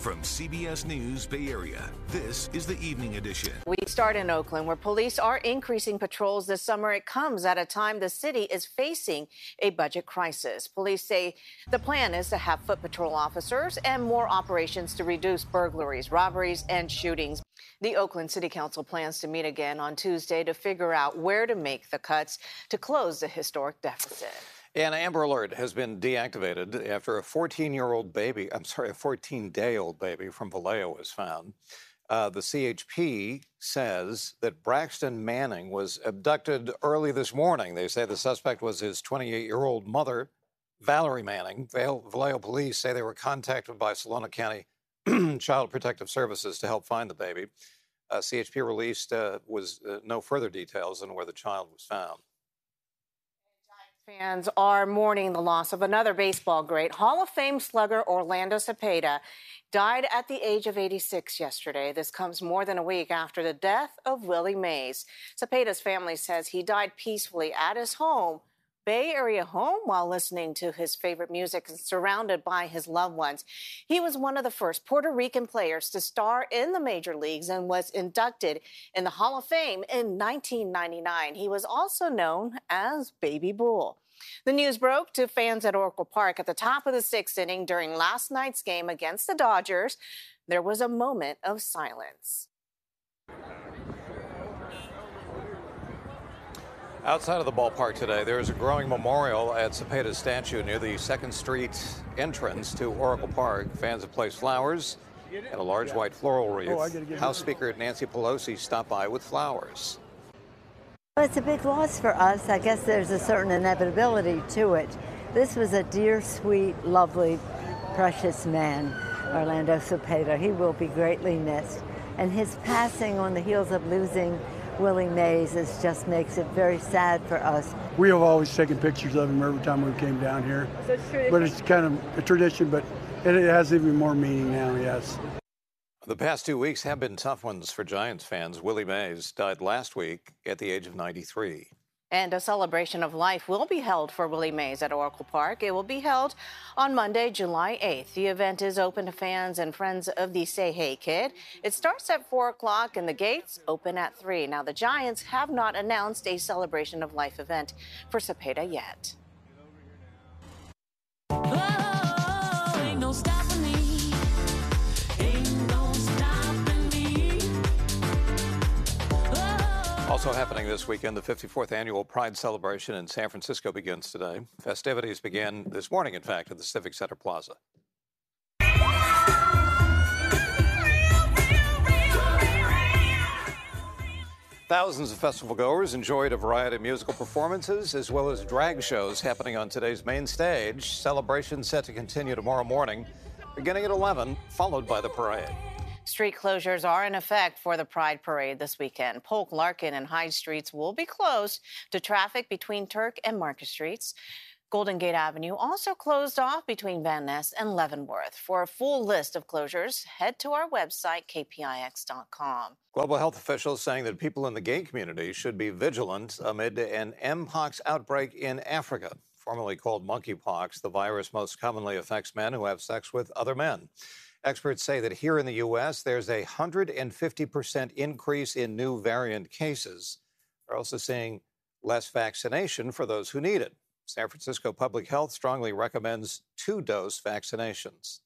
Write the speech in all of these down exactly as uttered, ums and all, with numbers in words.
From C B S News Bay Area, this is the Evening Edition. We start in Oakland, where police are increasing patrols this summer. It comes at a time the city is facing a budget crisis. Police say the plan is to have foot patrol officers and more operations to reduce burglaries, robberies, and shootings. The Oakland City Council plans to meet again on Tuesday to figure out where to make the cuts to close the historic deficit. An Amber Alert has been deactivated after a fourteen-year-old baby, I'm sorry, a fourteen-day-old baby from Vallejo was found. Uh, the C H P says that Braxton Manning was abducted early this morning. They say the suspect was his twenty-eight-year-old mother, Valerie Manning. Vallejo police say they were contacted by Solano County Child Protective Services to help find the baby. Uh, C H P released uh, was uh, no further details on where the child was found. Fans are mourning the loss of another baseball great. Hall of Fame slugger Orlando Cepeda died at the age of eighty-six yesterday. This comes more than a week after the death of Willie Mays. Cepeda's family says he died peacefully at his home, Bay Area home, while listening to his favorite music and surrounded by his loved ones. He was one of the first Puerto Rican players to star in the major leagues and was inducted in the Hall of Fame in nineteen ninety-nine. He was also known as Baby Bull. The news broke to fans at Oracle Park at the top of the sixth inning during last night's game against the Dodgers. There was a moment of silence. Outside of the ballpark today, there is a growing memorial at Cepeda's statue near the second Street entrance to Oracle Park. Fans have placed flowers and a large white floral wreath. Oh, House Speaker Nancy Pelosi stopped by with flowers. Well, it's a big loss for us. I guess there's a certain inevitability to it. This was a dear, sweet, lovely, precious man, Orlando Cepeda. He will be greatly missed. And his passing on the heels of losing Willie Mays is just makes it very sad for us. We have always taken pictures of him every time we came down here. So it's tradition. But it's kind of a tradition, but it has even more meaning now, yes. The past two weeks have been tough ones for Giants fans. Willie Mays died last week at the age of ninety-three. And a celebration of life will be held for Willie Mays at Oracle Park. It will be held on Monday, July eighth. The event is open to fans and friends of the Say Hey Kid. It starts at four o'clock and the gates open at three. Now, the Giants have not announced a celebration of life event for Cepeda yet. Oh, ain't no stopping me. Ain't no stopping me. Oh. Also happening this weekend, the fifty-fourth Annual Pride Celebration in San Francisco begins today. Festivities began this morning, in fact, at the Civic Center Plaza. Thousands of festival goers enjoyed a variety of musical performances as well as drag shows happening on today's main stage. Celebrations set to continue tomorrow morning, beginning at eleven, followed by the parade. Street closures are in effect for the Pride Parade this weekend. Polk, Larkin, and Hyde Streets will be closed to traffic between Turk and Market Streets. Golden Gate Avenue also closed off between Van Ness and Leavenworth. For a full list of closures, head to our website, K P I X dot com. Global health officials saying that people in the gay community should be vigilant amid an Mpox outbreak in Africa. Formerly called monkeypox, the virus most commonly affects men who have sex with other men. Experts say that here in the U S, there's a one hundred fifty percent increase in new variant cases. They're also seeing less vaccination for those who need it. San Francisco Public Health strongly recommends two-dose vaccinations.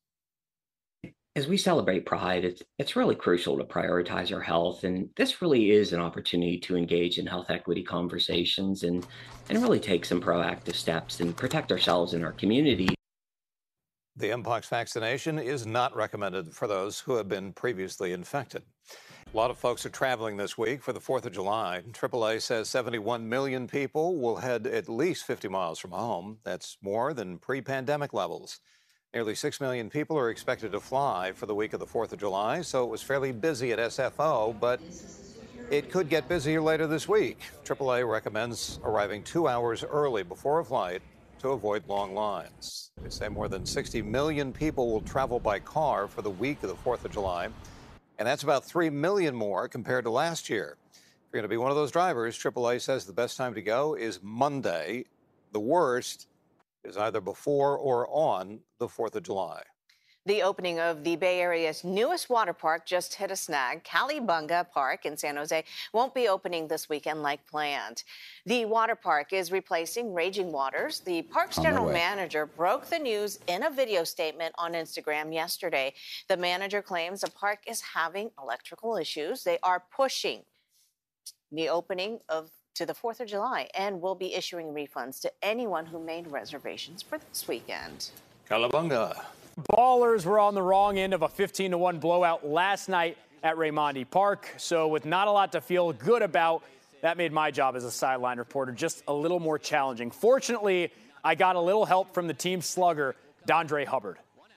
As we celebrate Pride, it's, it's really crucial to prioritize our health, and this really is an opportunity to engage in health equity conversations and, and really take some proactive steps and protect ourselves and our community. The Mpox vaccination is not recommended for those who have been previously infected. A lot of folks are traveling this week for the fourth of July. triple A says seventy-one million people will head at least fifty miles from home. That's more than pre-pandemic levels. Nearly six million people are expected to fly for the week of the fourth of July, so it was fairly busy at S F O, but it could get busier later this week. triple A recommends arriving two hours early before a flight to avoid long lines. They say more than sixty million people will travel by car for the week of the fourth of July. And that's about three million more compared to last year. If you're going to be one of those drivers, triple A says the best time to go is Monday. The worst is either before or on the fourth of July. The opening of the Bay Area's newest water park just hit a snag. Calibunga Park in San Jose won't be opening this weekend like planned. The water park is replacing Raging Waters. The park's On their general way. manager broke the news in a video statement on Instagram yesterday. The manager claims the park is having electrical issues. They are pushing the opening of to the fourth of July and will be issuing refunds to anyone who made reservations for this weekend. Calabunga. Ballers were on the wrong end of a fifteen to one blowout last night at Raimondi Park. So with not a lot to feel good about, that made my job as a sideline reporter just a little more challenging. Fortunately, I got a little help from the team slugger, Dondre Hubbard.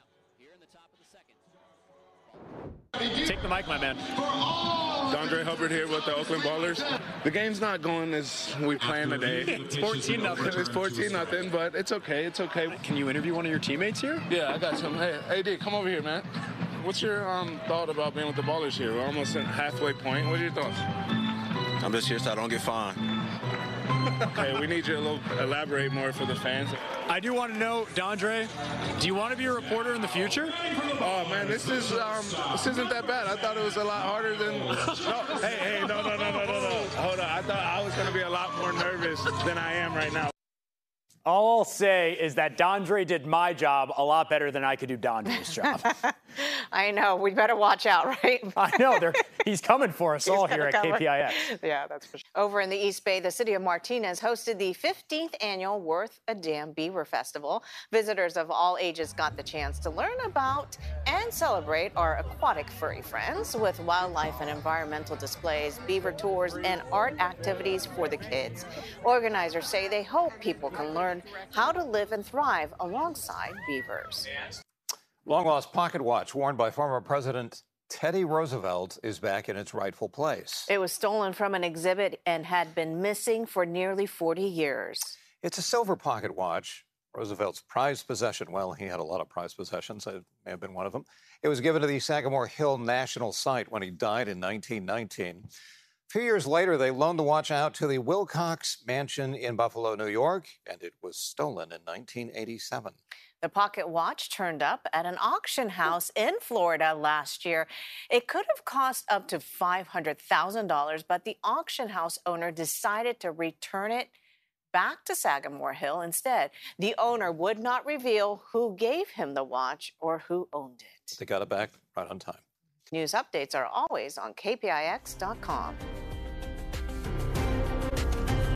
Take the mic, my man. Dondre Hubbard here with the Oakland Ballers. The game's not going as we planned today. It's fourteen nothing. It's fourteen nothing, but it's okay. It's okay. Can you interview one of your teammates here? Yeah, I got some. Hey, A D, come over here, man. What's your um, thought about being with the Ballers here? We're almost at halfway point. What are your thoughts? I'm just here so I don't get fined. Okay, we need you to little, elaborate more for the fans. I do want to know, Dondre, do you want to be a reporter in the future? Oh man, this is um, this isn't that bad. I thought it was a lot harder than. No, hey, hey, no, no, no, no, no, no. Hold on. I thought I was gonna be a lot more nervous than I am right now. All I'll say is that Dondre did my job a lot better than I could do Dondre's job. I know. We better watch out, right? I know. They're, he's coming for us He's all gonna here at come. K P I X. Yeah, that's for sure. Over in the East Bay, the city of Martinez hosted the fifteenth annual Worth a Damn Beaver Festival. Visitors of all ages got the chance to learn about and celebrate our aquatic furry friends with wildlife and environmental displays, beaver tours, and art activities for the kids. Organizers say they hope people can learn how to live and thrive alongside beavers. Long-lost pocket watch worn by former President Teddy Roosevelt is back in its rightful place. It was stolen from an exhibit and had been missing for nearly forty years. It's a silver pocket watch, Roosevelt's prized possession. Well, he had a lot of prized possessions. It may have been one of them. It was given to the Sagamore Hill National Site when he died in nineteen nineteen. A few years later, they loaned the watch out to the Wilcox Mansion in Buffalo, New York, and it was stolen in nineteen eighty-seven. The pocket watch turned up at an auction house in Florida last year. It could have cost up to five hundred thousand dollars, but the auction house owner decided to return it back to Sagamore Hill instead. The owner would not reveal who gave him the watch or who owned it. They got it back right on time. News updates are always on K P I X dot com.